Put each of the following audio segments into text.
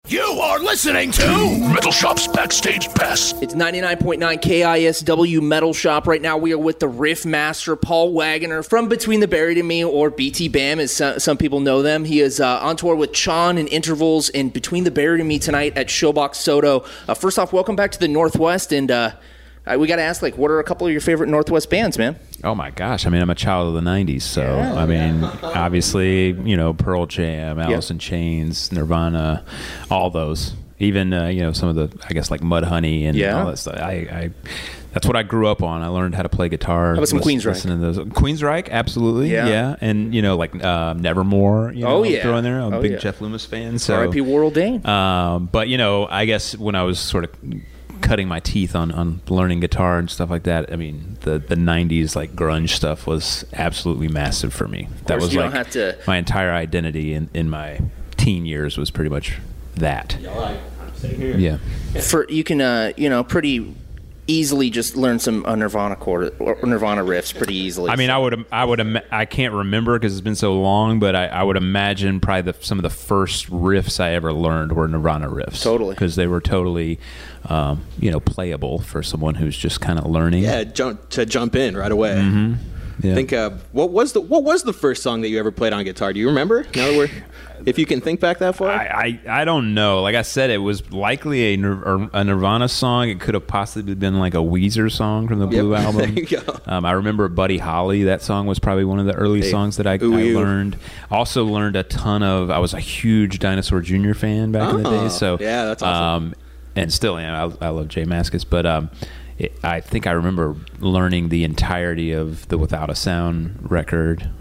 You are listening to Metal Shop's Backstage Pass. It's 99.9 KISW Metal Shop. Right now we are with the riff master, Paul Wagoner, from Between the Buried and Me, or BT Bam, as some people know them. He is on tour with Chon and Intervals and Between the Buried and Me tonight at Showbox Soto. First off, welcome back to the Northwest, and we got to ask, what are a couple of your favorite Northwest bands, man? Oh my gosh! I mean, I'm a child of the '90s, so obviously, Pearl Jam, Alice in Chains, Nirvana, all those. Even some of the, I guess, like Mudhoney and all that stuff. I that's what I grew up on. I learned how to play guitar. How about some Queensryche? Queensryche, absolutely, yeah. And Nevermore. Throw in there. I'm a big Jeff Loomis fan. So R.I.P. Warrell Dane. But I guess when I was sort of cutting my teeth on learning guitar and stuff like that, I mean, the 90s grunge stuff was absolutely massive for me. That was my entire identity in my teen years was pretty much that. Yeah. You can pretty easily just learn some Nirvana riffs pretty easily. I mean, I can't remember because it's been so long, but I would imagine probably some of the first riffs I ever learned were Nirvana riffs. Totally. Because they were totally, playable for someone who's just kind of learning. Yeah, jump in right away. Mm-hmm. Yeah. Think what was the first song that you ever played on guitar? Do you remember? If you can think back that far. I don't know. Like I said, it was likely a Nirvana song. It could have possibly been like a Weezer song from the Blue Album. There you go. I remember Buddy Holly. That song was probably one of the early songs that I learned. Also learned a ton of. I was a huge Dinosaur Jr. fan back in the day. So yeah, that's awesome. And still am. I love Jay Mascis, but I think I remember learning the entirety of the Without a Sound record.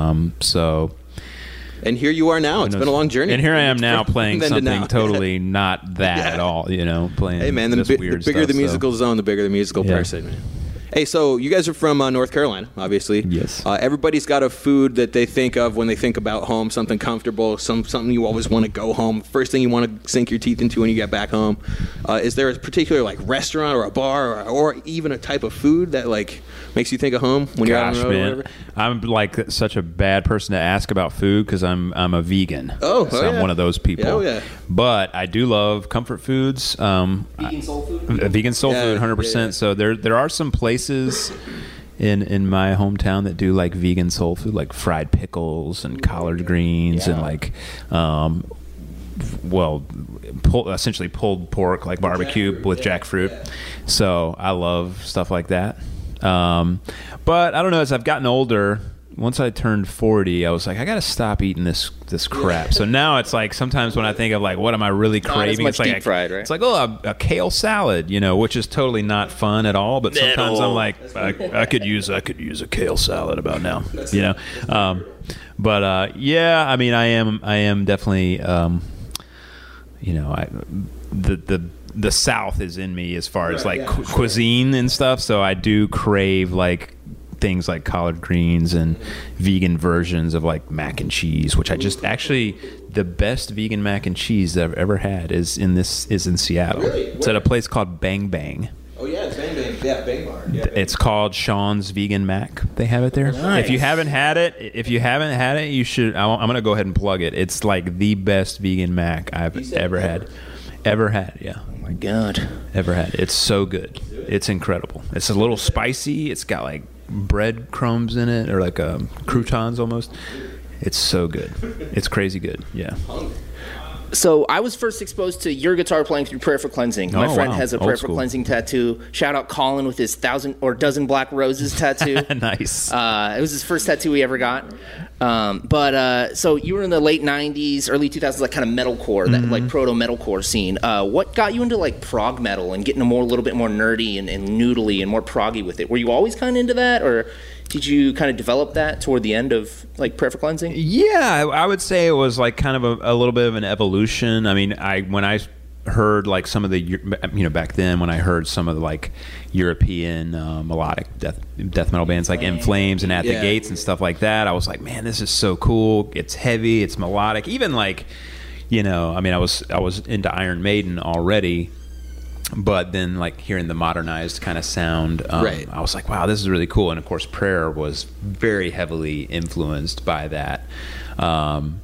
And here you are now. It's been a long journey. And here I am now playing something totally not that at all. Playing. Hey man, the bigger stuff, the musical zone, the bigger the musical person. Man. Hey, so you guys are from North Carolina, obviously. Yes. Everybody's got a food that they think of when they think about home, something comfortable, something you always want to go home. First thing you want to sink your teeth into when you get back home. Is there a particular restaurant or a bar or even a type of food that makes you think of home when you're out on the road or whatever? I'm such a bad person to ask about food because I'm a vegan. So I'm one of those people. Oh yeah. But I do love comfort foods. Vegan soul food. Vegan soul food, 100%. Yeah. So there are some places in my hometown that do vegan soul food, like fried pickles and collard greens and essentially pulled pork, like barbecue with jackfruit. So I love stuff like that. But I don't know, as I've gotten older, once I turned 40, I was like, I got to stop eating this crap. So now it's sometimes when I think of what am I really craving? It's deep fried, right? It's a kale salad, which is totally not fun at all. But sometimes I'm like, I could use a kale salad about now, I mean, I am definitely, the South is in me as far as cuisine and stuff. So I do crave things like collard greens and vegan versions of mac and cheese, which I just actually the best vegan mac and cheese that I've ever had is in Seattle. Really? It's at a place called Bang Bang. Oh yeah, it's Bang Bang. Yeah, Bang Bar. Yeah, it's called Sean's Vegan Mac. They have it there. Nice. If you haven't had it, you should. I'm gonna go ahead and plug it. It's the best vegan mac I've ever had. Yeah. Oh my God. Ever had. It's so good. It's incredible. It's a little spicy. It's got bread crumbs in it, or croutons almost. It's so good. It's crazy good. Yeah. So I was first exposed to your guitar playing through Prayer for Cleansing. My friend has a Prayer for Cleansing tattoo. Shout out Colin with his 1,000 or dozen black roses tattoo. Nice. It was his first tattoo he ever got. So you were in the late 90s, early 2000s, kind of metalcore, that proto metalcore scene. What got you into prog metal and getting a little bit more nerdy and noodly and more proggy with it? Were you always kind of into that, or did you kind of develop that toward the end of Prayer for Cleansing? Yeah, I would say it was kind of a little bit of an evolution. I mean, when I heard some of the back then when I heard some of the European melodic death metal bands like In Flames and At the Gates and stuff like that, I was like, man, this is so cool. It's heavy, it's melodic. Even I was into Iron Maiden already. But then, hearing the modernized kind of sound, I was like, wow, this is really cool. And, of course, Prayer was very heavily influenced by that.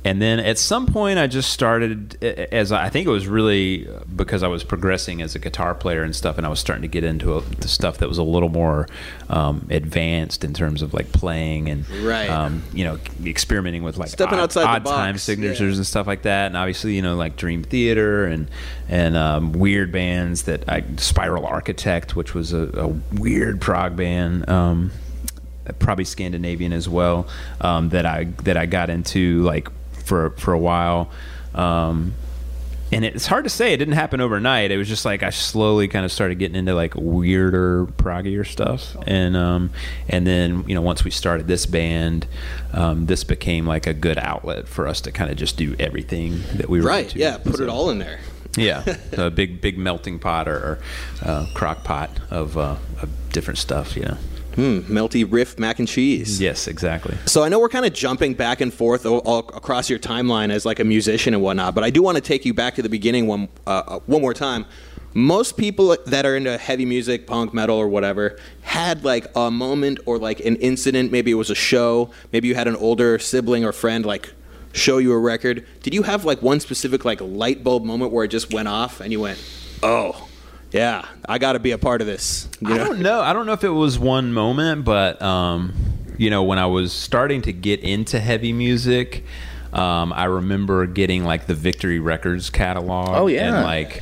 And then at some point, I just started, as I think it was really because I was progressing as a guitar player and stuff, and I was starting to get into the stuff that was a little more advanced in terms of like playing and, you know, experimenting with like stepping outside the odd box. time signatures and stuff like that. And obviously, you know, like Dream Theater and weird bands Spiral Architect, which was a weird prog band. Probably Scandinavian as well, that I got into like for a while, and it's hard to say. It didn't happen overnight. It was just like I slowly kind of started getting into like weirder, proggier stuff, and then, you know, once we started this band, this became like a good outlet for us to kind of just do everything that we were into. Yeah, put it all in there. Yeah, a big melting pot or crock pot of different stuff, you know. Melty riff mac and cheese. Yes, exactly. So I know we're kind of jumping back and forth all across your timeline as like a musician and whatnot, but I do want to take you back to the beginning one more time. Most people that are into heavy music, punk, metal, or whatever, had like a moment or like an incident. Maybe it was a show. Maybe you had an older sibling or friend like show you a record. Did you have like one specific like light bulb moment where it just went off and you went, oh, yeah, I got to be a part of this? I don't know. I don't know if it was one moment, but you know, when I was starting to get into heavy music, I remember getting like the Victory Records catalog. Oh yeah, and like.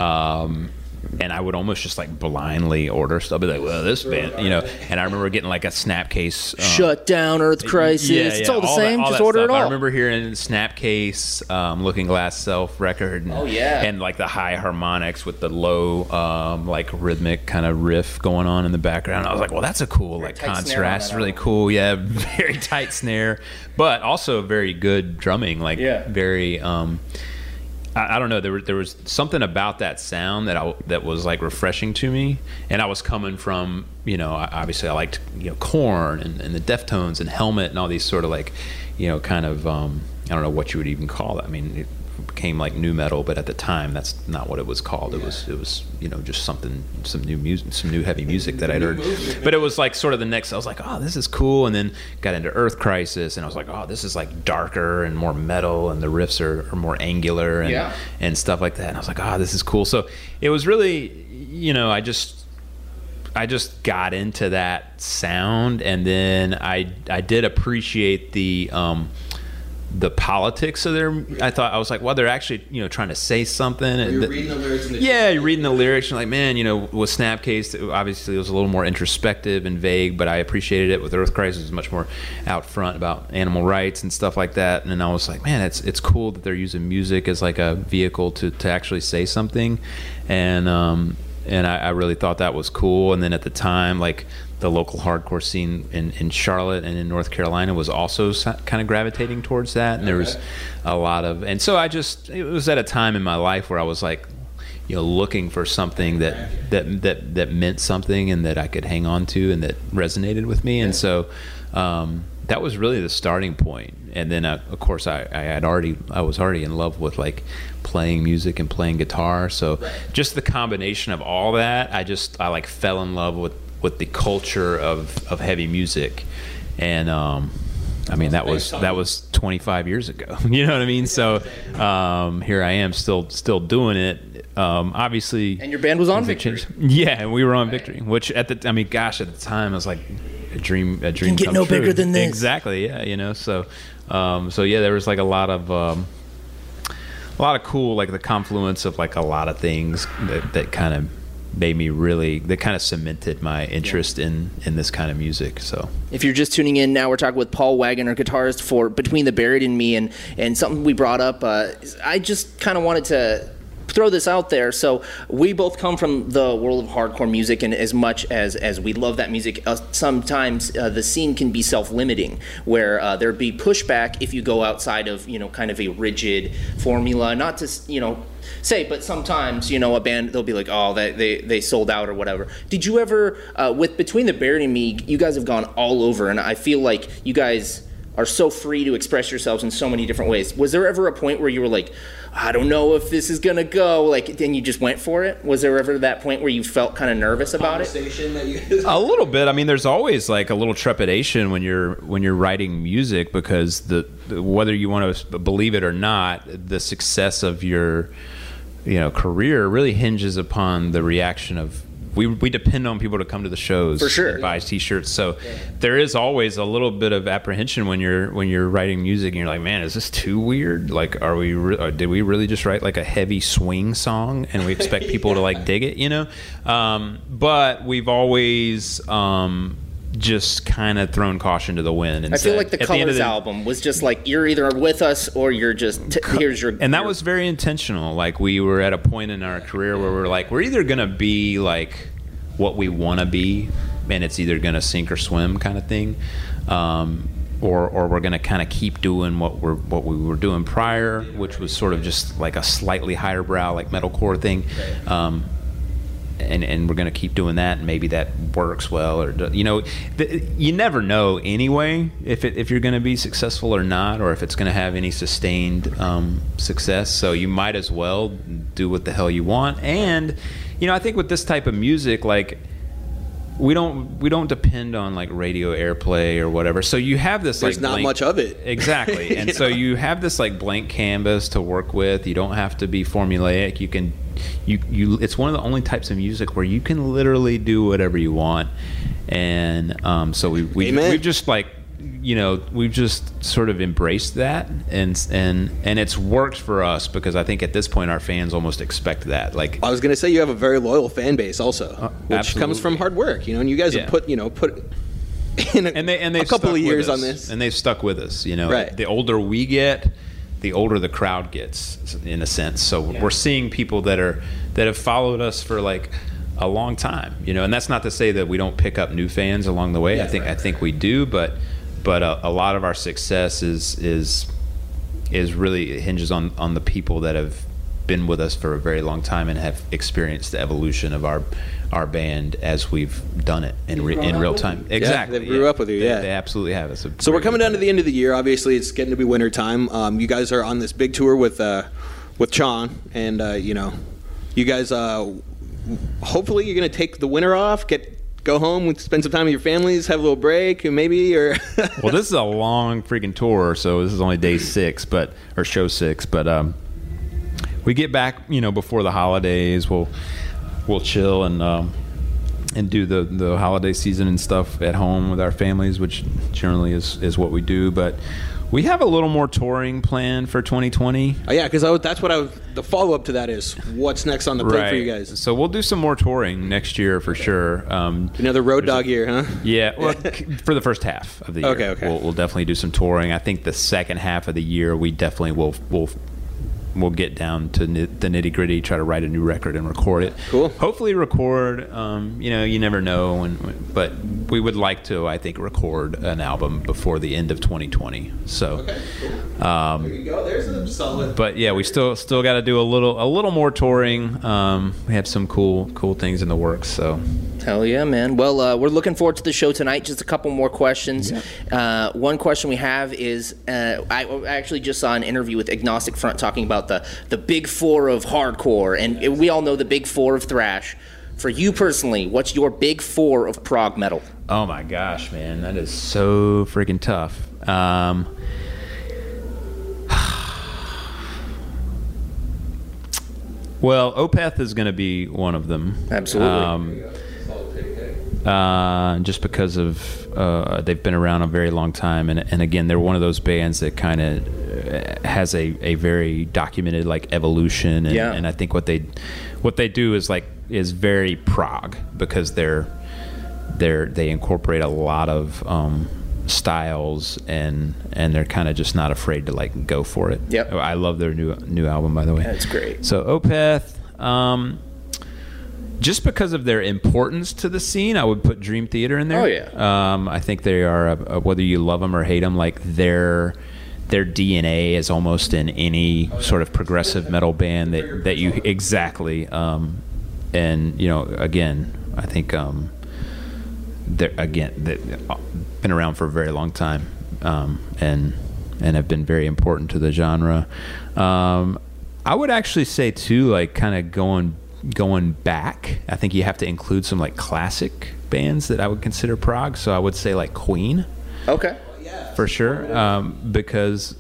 And I would almost just like blindly order stuff. I'd be like, well, this band, you know. And I remember getting like a Snapcase. Shut Down, Earth Crisis. It's all the same. Just order it all. I remember hearing Snapcase, Looking Glass Self record. And, and like the high harmonics with the low, like rhythmic kind of riff going on in the background. I was like, well, that's a cool like contrast. It's really cool. Yeah, very tight snare, but also very good drumming. Like very. I don't know. There was something about that sound that was like refreshing to me, and I was coming from, you know, obviously I liked, you know, Korn and the Deftones and Helmet and all these sort of like, you know, kind of I don't know what you would even call it. I mean, it became like new metal, but at the time that's not what it was called. It was you know, just some new music, some new heavy music that I'd heard. But it was like sort of the next. I was like, oh, this is cool, and then got into Earth Crisis, and I was like, oh, this is like darker and more metal, and the riffs are more angular and stuff like that. And I was like, oh, this is cool. So it was really, you know, I just got into that sound, and then I did appreciate the politics of their. I was like, well, they're actually, you know, trying to say something. Well, you're reading the lyrics. You're reading the lyrics. And like, man, you know, with Snapcase, obviously it was a little more introspective and vague, but I appreciated it. With Earth Crisis, it was much more out front about animal rights and stuff like that. And then I was like, man, it's cool that they're using music as like a vehicle to actually say something. And I really thought that was cool. And then at the time, like, the local hardcore scene in Charlotte and in North Carolina was also kind of gravitating towards that, and there was a lot of, and so it was at a time in my life where I was like, you know, looking for something that meant something and that I could hang on to and that resonated with me, and so that was really the starting point. And then of course I was already in love with like playing music and playing guitar, so just the combination of all that, I like fell in love with the culture of heavy music. And I mean, that was 25 years ago. You know what I mean? So here I am still doing it. Obviously. And your band was on Victory. Yeah, we were on Victory, which at the time I was like a dream can get come no true. Bigger than this. Exactly. Yeah. You know. So yeah, there was like a lot of cool, like the confluence of like a lot of things that kind of made me that kind of cemented my interest in this kind of music. So if you're just tuning in now, we're talking with Paul Waggoner, guitarist for Between the Buried and Me, and something we brought up, I just kind of wanted to throw this out there. So we both come from the world of hardcore music, and as much as we love that music, sometimes the scene can be self-limiting, where there'd be pushback if you go outside of, you know, kind of a rigid formula. Not to, you know, say, but sometimes, you know, a band, they'll be like, oh, they sold out or whatever. Did you ever, with Between the Buried and Me, you guys have gone all over, and I feel like you guys are so free to express yourselves in so many different ways. Was there ever a point where you were like, I don't know if this is gonna go, like, then you just went for it? Was there ever that point where you felt kind of nervous about it? A little bit. I mean, there's always like a little trepidation when you're writing music, because the whether you want to believe it or not, the success of your career really hinges upon the reaction of. We depend on people to come to the shows, for sure, buy T-shirts. So there is always a little bit of apprehension when you're writing music, and you're like, man, is this too weird? Like, did we really just write like a heavy swing song and we expect people to like dig it? But we've always just kind of thrown caution to the wind. And I feel like the Colors album was just like, you're either with us or you're just here's your. And that was very intentional. Like, we were at a point in our career where we're like, we're either gonna be like what we want to be, and it's either gonna sink or swim kind of thing, or we're gonna kind of keep doing what we were doing prior, which was sort of just like a slightly higher brow, like metalcore thing. And we're going to keep doing that, and maybe that works well, or you never know anyway if you're going to be successful or not, or if it's going to have any sustained success. So you might as well do what the hell you want. And I think with this type of music, like, we don't depend on like radio airplay or whatever. So you have this there's like not blank, much of it, exactly. And so you have this like blank canvas to work with. You don't have to be formulaic. You can it's one of the only types of music where you can literally do whatever you want. And so we've just like we've just sort of embraced that, and it's worked for us, because I think at this point our fans almost expect that. Like, I was going to say, you have a very loyal fan base also, which absolutely. comes from hard work, and you guys have put in a couple of years on this, and they've stuck with us. Right. The older we get, the older the crowd gets, in a sense. So we're seeing people that have followed us for like a long time, and that's not to say that we don't pick up new fans along the way. I think we do, but a lot of our success is really hinges on the people that have been with us for a very long time and have experienced the evolution of our band as we've done it in real time. Exactly. They grew up with you. They absolutely have. So we're coming down to the end of the year. Obviously, it's getting to be winter time. You guys are on this big tour with Sean, and you guys hopefully you're going to take the winter off, go home, spend some time with your families, have a little break, maybe, or. Well, this is a long freaking tour, so this is only day 6, or show 6, but we get back, before the holidays. We'll chill and do the holiday season and stuff at home with our families, which generally is what we do. But we have a little more touring planned for 2020. Oh, yeah, because that's what the follow-up to that is, what's next on the plate for you guys? So we'll do some more touring next year for sure. Another road dog year, huh? Yeah, well, for the first half of the year. Okay. We'll definitely do some touring. I think the second half of the year, we definitely we'll get down to the nitty-gritty, try to write a new record and record it. Cool. Hopefully record, you never know, but we would like to, I think, record an album before the end of 2020. So, okay, cool. There you go. There's a solid. But yeah, we still got to do a little more touring. We have some cool things in the works. So. Hell yeah, man. Well, we're looking forward to the show tonight. Just a couple more questions. Yeah. One question we have is, I actually just saw an interview with Agnostic Front talking about the big four of hardcore, and we all know the big four of thrash. For you personally, what's your big four of prog metal? Oh my gosh, man, that is so freaking tough. Well, Opeth is going to be one of them. Absolutely. Just because of they've been around a very long time, and again, they're one of those bands that kind of has a very documented like evolution, and I think what they do is very prog, because they incorporate a lot of styles, and they're kind of just not afraid to like go for it. Yep. I love their new album, by the way. That's great. So Opeth. Just because of their importance to the scene, I would put Dream Theater in there. Oh yeah. I think they are, whether you love them or hate them, like their DNA is almost in any sort of progressive metal band that you exactly. And again, I think they've been around for a very long time. and have been very important to the genre. I would actually say too, like kind of going back, I think you have to include some like classic bands that I would consider prog. So I would say like Queen. Okay. For sure, because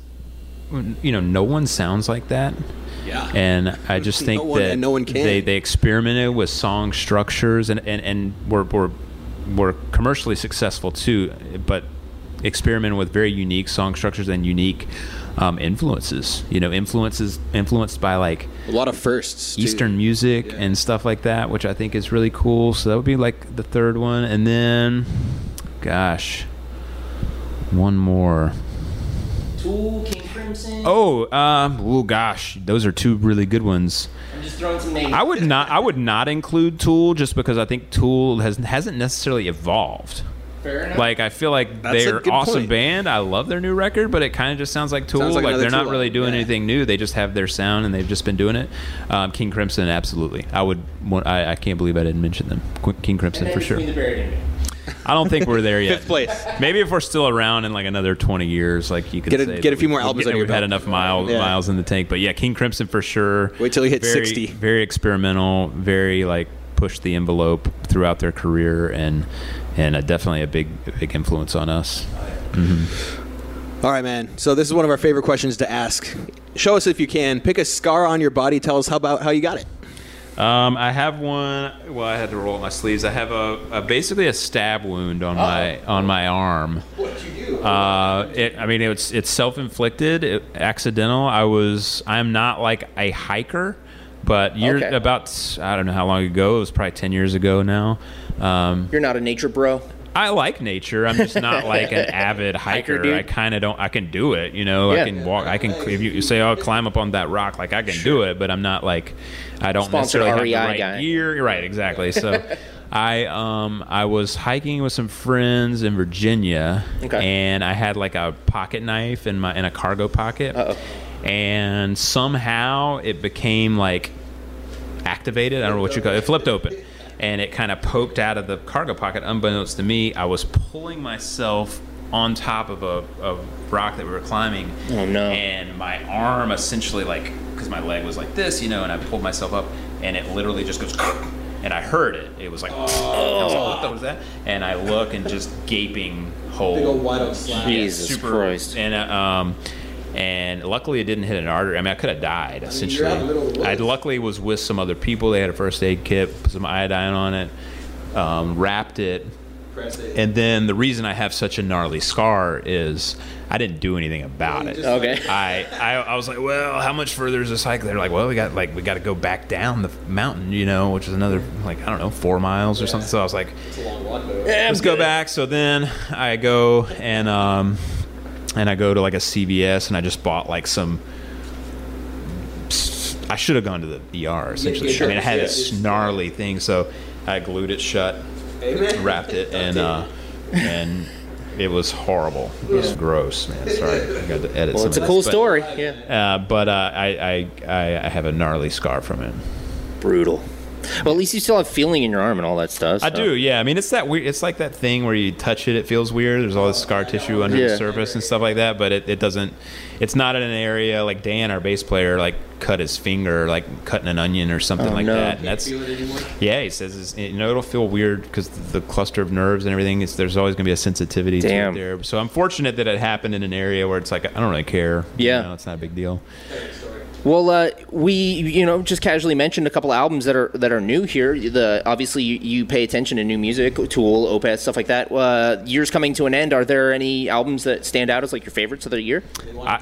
no one sounds like that. Yeah. And I just think that no one can. They experimented with song structures and were commercially successful too, but experimented with very unique song structures and unique influences. Influenced by like a lot of firsts, Eastern music and stuff like that, which I think is really cool. So that would be like the third one, and then, gosh, one more. Tool, King Crimson. Gosh, those are two really good ones. I'm just throwing some names. I would not include Tool just because I think Tool hasn't necessarily evolved. Fair enough. Like I feel like That's they're a good awesome point. band. I love their new record, but it kind of just sounds like Tool. Sounds like Like another they're not Tool really album. doing Yeah. anything new. They just have their sound and they've just been doing it. King Crimson, absolutely. I can't believe I didn't mention them. King Crimson for sure. Between the Buried and Me. I don't think we're there yet. 5th place. Maybe if we're still around in like another 20 years, like you could Get a- say get a that few more albums under we've your had belt. enough miles in the tank. But yeah, King Crimson for sure. Wait till you hit Very- 60. Very experimental. Very like push the envelope throughout their career, and definitely a big influence on us. All right, man. So this is one of our favorite questions to ask. Show us if you can. Pick a scar on your body. Tell us how you got it. I have one. Well, I had to roll up my sleeves. I have a basically a stab wound on my arm. What'd you do? It's self-inflicted, accidental. I'm not like a hiker, but Okay. about I don't know how long ago. It was probably 10 years ago now. You're not a nature bro. I like nature. I'm just not like an avid hiker. dude. I kind of don't. I can do it, Yeah. I can walk. I can. If you say, "Oh, climb up on that rock," like I can do it, but I'm not like. I don't Sponsored necessarily have the REI right guy. gear. You're right, exactly. So, I was hiking with some friends in Virginia, Okay. and I had like a pocket knife in a cargo pocket, and somehow it became like activated. I don't know what you call it. It flipped open. And it kind of poked out of the cargo pocket. Unbeknownst to me, I was pulling myself on top of a rock that we were climbing. Oh, no. And my arm essentially, like, because my leg was like this, and I pulled myself up, and it literally just goes, and I heard it. It was like, I was like, what the was that? And I look, and just gaping hole. Big old wide open slap. Jesus Christ. And luckily it didn't hit an artery. I mean, I could have died, essentially. you're out in the middle of the woods. I luckily was with some other people. They had a first aid kit, put some iodine on it, wrapped it. And then the reason I have such a gnarly scar is I didn't do anything about it. Okay. I was like, well, how much further is this hike? They're like, well, we got to go back down the mountain, which is another, like, I don't know, 4 miles or something. So I was like, let's go back. So then I go and I go to like a CVS and I just bought like some. I should have gone to the ER essentially. Yeah, sure. I mean, I had Yeah, this gnarly thing, so I glued it shut, wrapped it, and it was horrible. It was gross, man. Sorry, I got to edit. Well, some it's of a cool this, story. Yeah. But I have a gnarly scar from it. Brutal. Well, at least you still have feeling in your arm and all that stuff. I so. do, yeah. I mean, it's that weird. It's like that thing where you touch it feels weird. There's all this scar tissue under the Yeah. surface and stuff like that, but it doesn't. It's not in an area like Dan, our bass player, like cut his finger, like cutting an onion or something like no. that. And that's he says it'll feel weird because the cluster of nerves and everything. There's always going to be a sensitivity Damn. to it there. So I'm fortunate that it happened in an area where it's like I don't really care. Yeah. It's not a big deal. Well, we just casually mentioned a couple albums that are new here. Obviously you pay attention to new music, Tool, Opeth, stuff like that. Year's coming to an end. Are there any albums that stand out as like your favorites of the year? I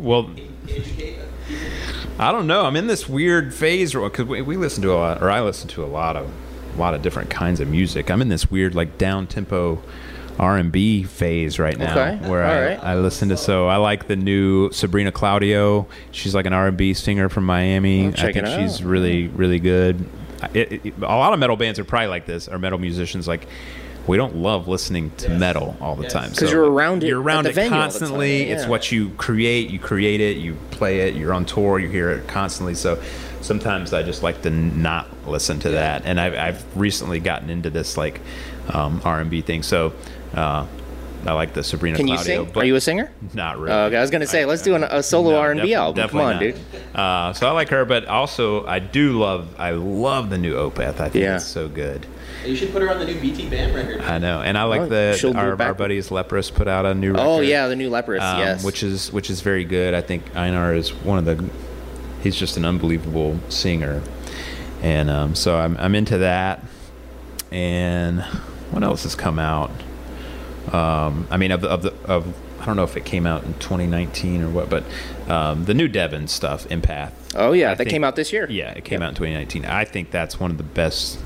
don't know. I'm in this weird phase because we listen to a lot, or I listen to a lot of different kinds of music. I'm in this weird like down tempo R&B phase right now, Okay. where All right. I listen to. So I like the new Sabrina Claudio. She's like an R&B singer from Miami. I'll check I think it she's out. really, really good. A lot of metal bands are probably like this, or metal musicians like. We don't love listening to metal all the time. 'Cause you're around it You're around at the it venue all the time, constantly. It's yeah. what you create. You create it. You play it. You're on tour. You hear it constantly. So sometimes I just like to not listen to that. And I've recently gotten into this like R&B thing. So I like the Sabrina Can you Claudio. sing? Are you a singer? Not really. Okay, I was gonna say let's do a solo R&B album. Come on, definitely dude. not. So I like her, but also I love the new Opeth. I think it's so good. You should put her on the new BT Bam record. I know, and I like she'll do it our buddies Leprous put out a new record. Oh yeah, the new Leprous, yes. which is very good. I think Einar is he's just an unbelievable singer, and so I'm into that. And what else has come out? I mean, of I don't know if it came out in 2019 or what, but the new Devin stuff, Empath. Oh yeah, that came out this year. Yeah, it came out in 2019. I think that's one of the best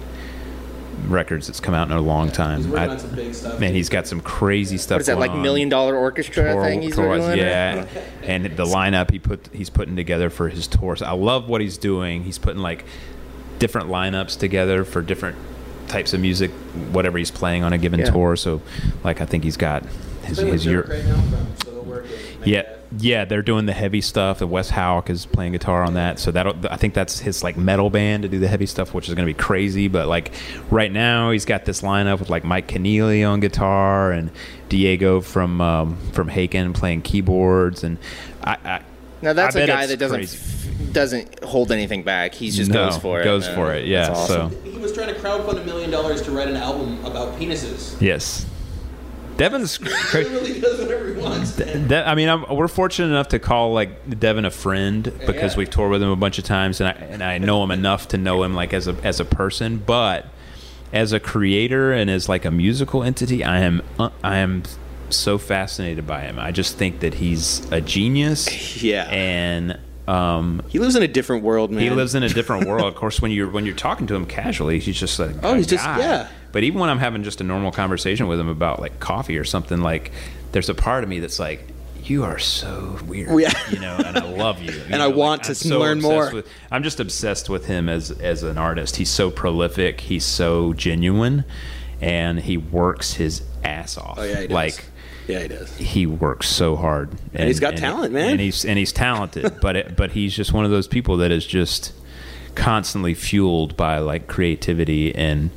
records that's come out in a long time. He's working on some big stuff. Man, he's got some crazy stuff. What is that, like $1 Million Orchestra thing he's working on? Yeah, and the lineup he's putting together for his tours. I love what he's doing. He's putting like different lineups together for different types of music, whatever he's playing on a given tour. So, like, I think he's got his Europe. Right now from Solo Work and Yeah, they're doing the heavy stuff. And Wes Hauck is playing guitar on that. So I think that's his like metal band to do the heavy stuff, which is going to be crazy. But like right now, he's got this lineup with like Mike Keneally on guitar and Diego from Haken playing keyboards. And now that's a guy that doesn't hold anything back. He just goes for it. Goes for it. Yeah. Awesome. So he was trying to crowdfund $1 million to write an album about penises. yes. Devin's He really does whatever he wants. I mean, we're fortunate enough to call like Devin a friend because we've toured with him a bunch of times, and I know him enough to know him like as a person. But as a creator and as like a musical entity, I am so fascinated by him. I just think that he's a genius. Yeah, and he lives in a different world, man. He lives in a different world. Of course, when you're talking to him casually, he's just like he's guy. just yeah. But even when I'm having just a normal conversation with him about like coffee or something, like there's a part of me that's like, you are so weird, you know, and I love you. And I want to learn more. I'm just obsessed with him as an artist. He's so prolific. He's so genuine, and he works his ass off. Oh yeah, he does. Like, yeah, he does. He works so hard, and he's got talent, man. And he's talented, but he's just one of those people that is just constantly fueled by like creativity and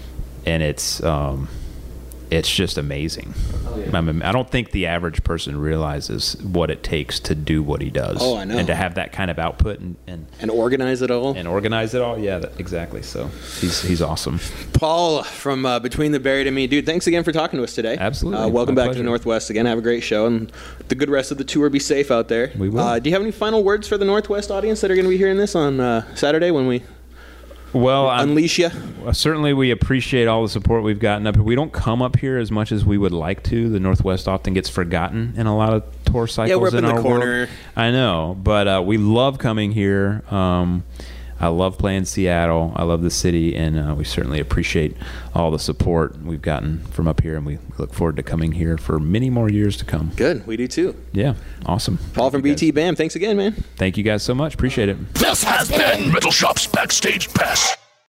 it's just amazing. Oh, yeah. I don't think the average person realizes what it takes to do what he does. Oh, I know. And to have that kind of output and organize it all. Yeah, exactly. So he's awesome. Paul from Between the Buried and Me, dude. Thanks again for talking to us today. Absolutely. Welcome My back pleasure. to the Northwest again. Have a great show, and the good rest of the tour. Be safe out there. We will. Do you have any final words for the Northwest audience that are going to be hearing this on Saturday when we unleash you? Certainly, we appreciate all the support we've gotten up here. We don't come up here as much as we would like to. The Northwest often gets forgotten in a lot of tour cycles. Yeah, we're up in the our corner. World. I know, but we love coming here. I love playing Seattle. I love the city, and we certainly appreciate all the support we've gotten from up here, and we look forward to coming here for many more years to come. Good. We do, too. Yeah. Awesome. Paul from BT Bam, thanks again, man. Thank you guys so much. Appreciate it. This has been Metal Shop's Backstage Pass.